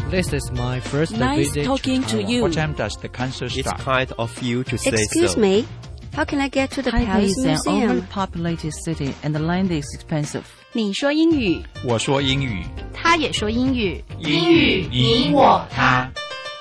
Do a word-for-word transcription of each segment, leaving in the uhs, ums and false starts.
This is my first Nice visit talking to you. What time does the concert It's start? kind of you to say Excuse so. me, how can I get to the Taipei Palace is an Museum? overpopulated city and the land is expensive. 你说英语， 我说英语， 他也说英语， 英语你我他。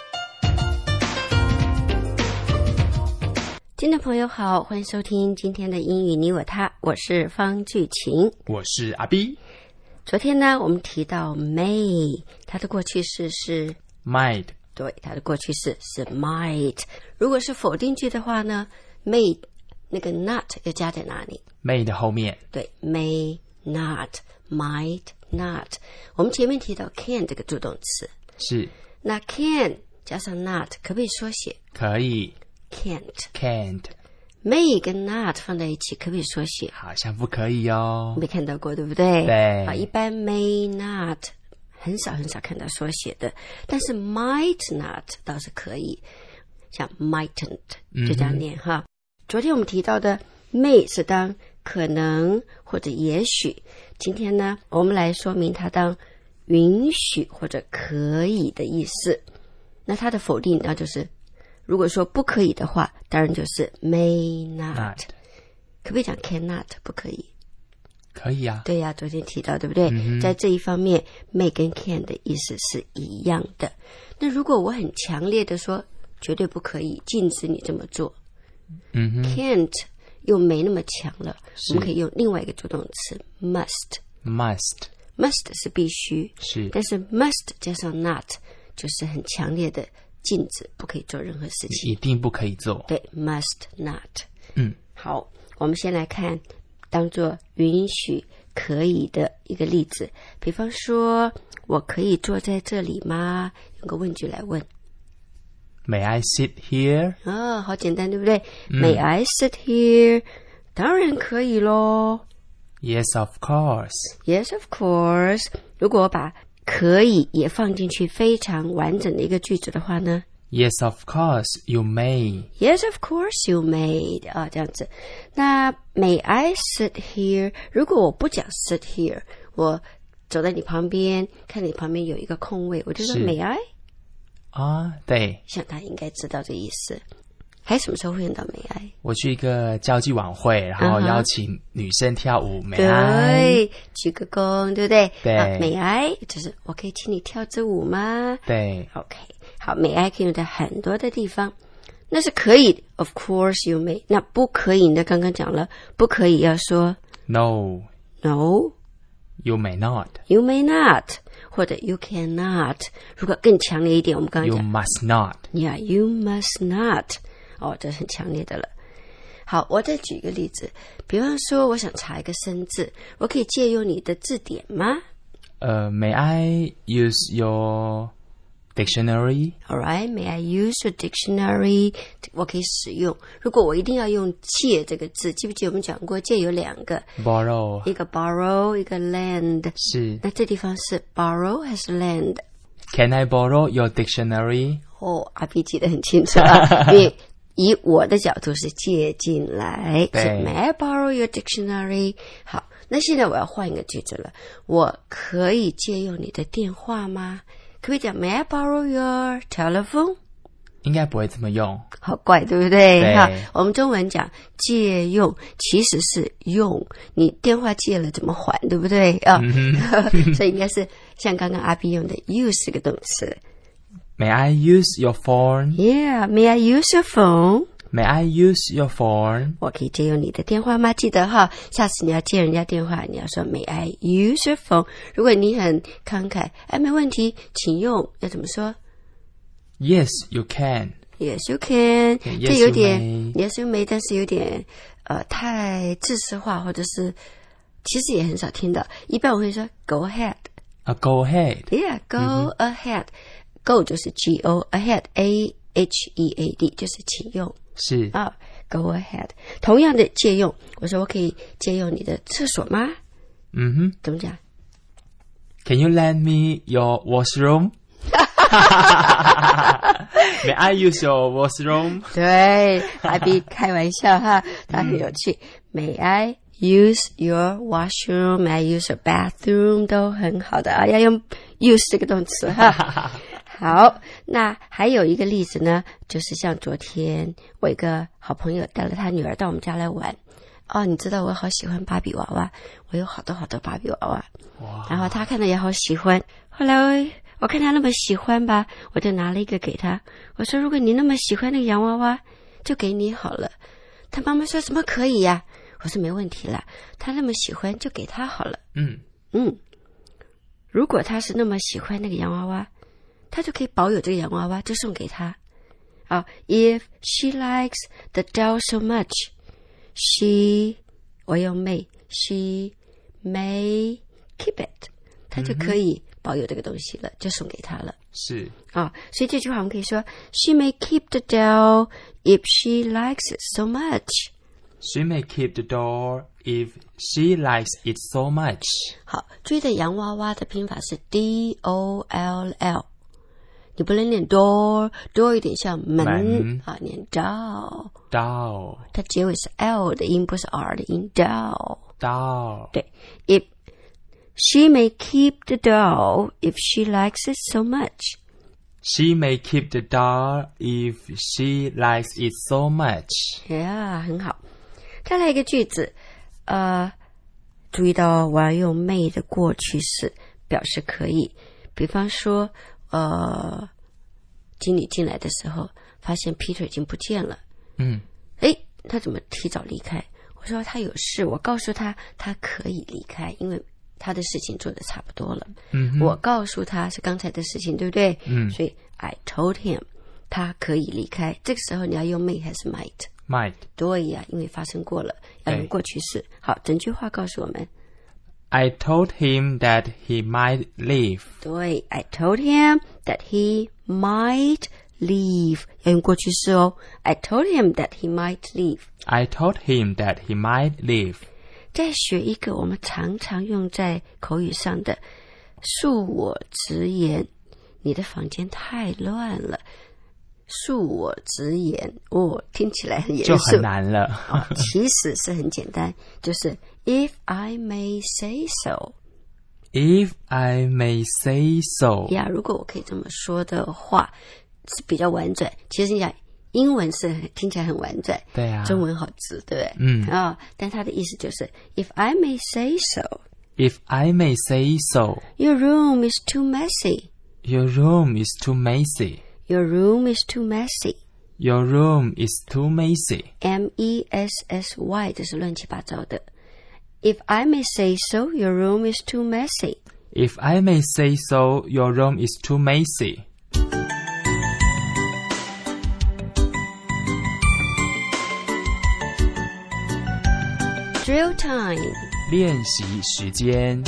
听众朋友好，欢迎收听今天的英语你我他，我是方巨晴。 我是阿 B。 昨天呢，我们提到 may， 它的过去式是 Might 对，它的过去式是 might。如果是否定句的话呢 ，may 那个 not 要加在哪里？ May 的后面对 ，may not might not。我们前面提到 can 这个助动词， 是那 can 加上 not 可不可以缩写可以 ？can't。 ，can't may 跟 not 放在一起可不可以缩写？ 好像不可以哦。 没看到过，对不对？ 对啊，一般 may not 很少很少看到缩写的，但是 might not 倒是可以，像 mightn't 就这样念、嗯、哈。昨天我们提到的 may 是当可能或者也许，今天呢，我们来说明它当允许或者可以的意思。那它的否定，那就是如果说不可以的话，当然就是 may not。 Not 可不可以讲 cannot？ 不可以。 可以啊。 对呀、啊，昨天提到对不对、嗯、在这一方面 may 跟 can 的意思是一样的。那如果我很强烈的说绝对不可以，禁止你这么做， 嗯哼 can't 又没那么强了，我们可以用另外一个助动词 must。 Must must 是必须， 是但是 must 加上 not 就是很强烈的禁止，不可以做任何事情， 一定不可以做。 对 must not。 嗯， 好，我们先来看当作允许可以的一个例子，比方说我可以坐在这里吗？用个问句来问。 May I sit here？ 哦，好简单对不对、 嗯、 May I sit here？ 当然可以咯。 Yes, of course. Yes, of course。 如果我把可以也放进去非常完整的一个句子的话呢， Yes, of course, you may. Yes, of course, you may 啊，这样子。那 May I sit here？ 如果我不讲 sit here， 我走在你旁边，看你旁边有一个空位，我就说 May I？ 啊，对。 像他应该知道这意思。还什么时候会用到 May I？ 我去一个交际晚会，然后邀请女生跳舞、uh-huh. May I？ 对，鞠个躬，对不对？ 对、 啊、May I 就是我可以请你跳支舞吗？ 对 OK， 好 May I 可以用在很多的地方，那是可以 Of course you may。 那不可以呢？刚刚讲了不可以要说 No No You may not You may not 或者 You cannot。 如果更强烈一点，我们刚刚讲 You must not Yeah you must not。 哦，这是很强烈的了。好，我再举一个例子，比方说我想查一个生字，我可以借用你的字典吗？ 呃、uh, May I use your dictionary? Alright, may I use your dictionary? 我可以使用。如果我一定要用借这个字，记不记得我们讲过借有两个 Borrow 一个 borrow 一个 lend。 是。 那这地方是 borrow 还是 lend？ Can I borrow your dictionary? 哦，阿 B 记得很清楚啊，因为以我的角度是借进来，是 May I borrow your dictionary？ 好，那现在我要换一个句子了，我可以借用你的电话吗？可不可以讲 May I borrow your telephone？ 应该不会这么用， 好怪对不对？ 对， 哈，我们中文讲借用其实是用，你电话借了怎么还，对不对啊、嗯、所以应该是像刚刚阿 B 用的 use 这个动词。 May I use your phone? Yeah, may I use your phone? May I use your phone? 我可以借用你的电话吗？记得哈，下次你要借人家电话，你要说 May I use your phone？ 如果你很慷慨，哎，没问题，请用，要怎么说？ Yes, you can. Yes, you can. Yes, 这有点 you may. Yes, you may， 但是有点呃太自私化，或者是其实也很少听到。一般我会说 Go ahead. Uh, go ahead. Yeah, go、嗯、ahead.Go 就是 G-O, ahead, A H E A D 就是请用。 是啊、oh, Go ahead。 同样的借用，我说我可以借用你的厕所吗？ 嗯哼， 怎么讲？ Can you lend me your washroom? May I use your washroom? 对，阿 B 开玩笑哈，他很有趣。May I use your washroom? May I use your bathroom? 都很好的啊，要用 use 这个动词哈。 好，那还有一个例子呢，就是像昨天我一个好朋友带了他女儿到我们家来玩。哦，你知道我好喜欢芭比娃娃，我有好多好多芭比娃娃。 哇！ 然后他看到也好喜欢。后来我看他那么喜欢吧，我就拿了一个给他。我说如果你那么喜欢那个洋娃娃，就给你好了。他妈妈说怎么可以呀？我说没问题啦，他那么喜欢就给他好了。 嗯嗯，如果他是那么喜欢那个洋娃娃，他就可以保有这个洋娃娃，就送给他。啊、oh, ，If she likes the doll so much, she 我用 may she may keep it， 他就可以保有这个东西了，就送给他了。 是啊、哦，所以这句话我们可以说 She may keep the doll if she likes it so much. She may keep the doll if she likes it so much. 好，注意的洋娃娃的拼法是 D O L L， 你不能念 door， door 有点像门， 门啊，念 doll， doll 它结尾是 L 的音，不是 R 的音 doll。 doll 对 ，if she may keep the doll if she likes it so much. She may keep the doll if she likes it so much. Yeah， 很好。再来一个句子，呃，注意到我要用 may 的过去式表示可以。比方说，呃，经理进来的时候，发现 Peter 已经不见了。 嗯， 诶，他怎么提早离开？我说他有事，我告诉他他可以离开，因为他的事情做得差不多了。 嗯， 我告诉他是刚才的事情，对不对？ 嗯， 所以 I told him 他可以离开。这个时候你要用 may 还是 might？might 对呀，因为发生过了，要用过去式。好，整句话告诉我们 I told him that he might leave. 对 I told him that he might leave， 要用过去式哦。 I told him that he might leave. I told him that he might leave. 再学一个我们常常用在口语上的恕我直言，你的房间太乱了。恕我直言，哦，听起来很严肃， 就很难了。 哦，其实是很简单，就是 If I may say so. If I may say so. 呀，如果我可以这么说的话，是比较婉转。其实你讲英文是听起来很婉转， 对啊， 中文好直，对不对？ 嗯啊、哦，但它的意思就是 If I may say so. If I may say so. Your room is too messy. Your room is too messy. Your room is too messy. Your room is too messy. M E S S Y 这是乱七八糟的。If I may say so, your room is too messy. If I may say so, your room is too messy. Drill time. 练习时间。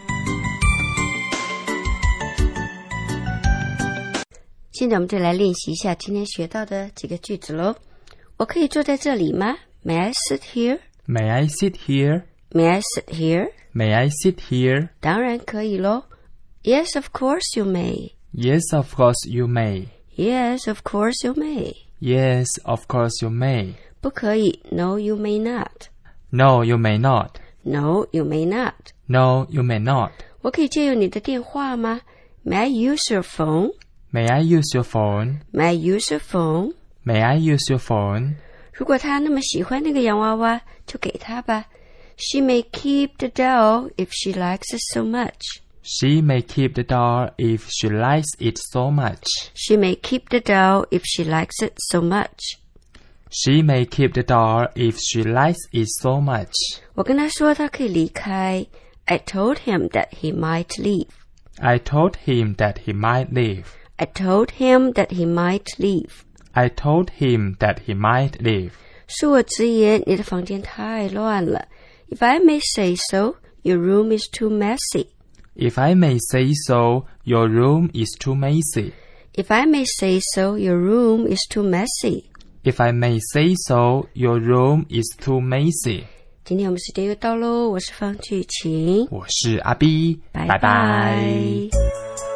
现在我们就来练习一下今天学到的几个句子咯。我可以坐在这里吗？ May I sit here? May I sit here? May I sit here? May I sit here? 当然可以咯。Yes, of course you may. Yes, of course you may. Yes, of course you may. Yes, of course you may. 不可以 No, you may not. No, you may not. No, you may not. No, you may not. 我可以借用你的电话吗？ May I use your phone? May I use your phone? May I use your phone? May I use your phone? 如果他那么喜欢那个洋娃娃，就给他吧。She may keep the doll if she likes it so much. She may keep the doll if she likes it so much. She may keep the doll if she likes it so much. She may keep the doll if she likes it so much. 我跟他说他可以离开。I told him that he might leave. I told him that he might leave. I told him that he might leave. I told him that he might leave. 恕我直言，你的房间太乱了。If I may say so, your room is too messy. If I may say so, your room is too messy. If I may say so, your room is too messy. If I may say so, your room is too messy. 今天我们时间又到喽，我是方巨晴， 我是阿 B， 拜拜拜。